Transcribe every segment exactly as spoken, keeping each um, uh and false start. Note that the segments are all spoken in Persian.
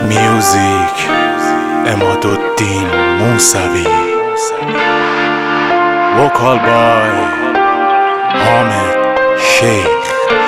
میوزیک عمادالدین موسوی، وکال بای حامد شیخ.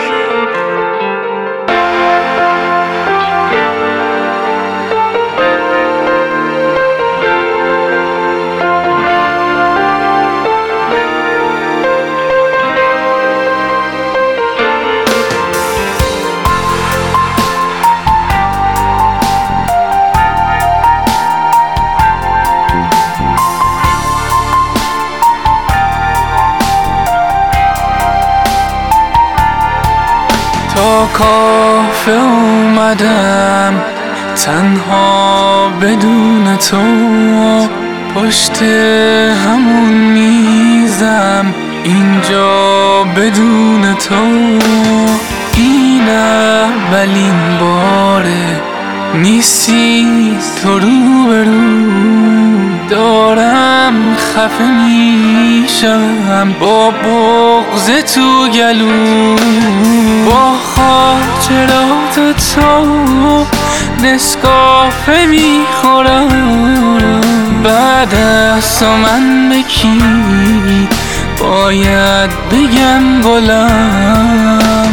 تا کافه اومدم تنها بدون تو، پشت همون میزم اینجا بدون تو. این اولین باره نیستی تو روبرو، دارم خفه میشم با بغض تو گلو. با خاطرات تو نسکافه میخورم، بعد از تو من به کی باید بگم گلم.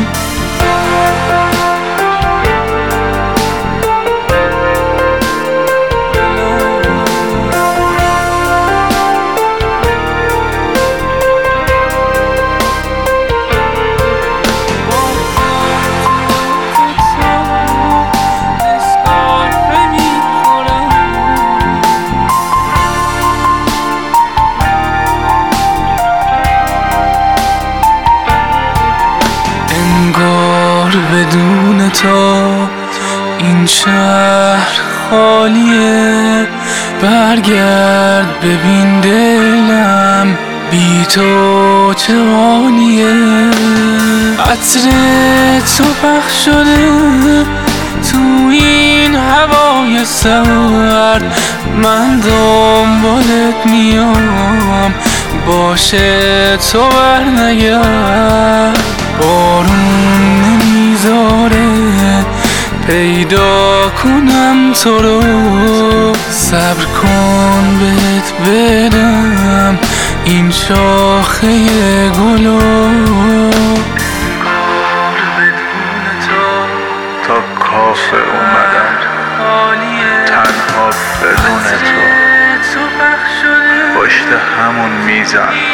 بدون تو این شهر خالیه، برگرد ببین دلم بی تو چه حالیه. عطر تو پخش شده تو این هوای سرد، من دنبالت میام باشه تو برنگرد. بارون نمیذاره پیدا کنم تو رو، صبر کن بهت بدم این شاخه گلو. تا کافه اومدم تنها بدون تو، پشت همون میزم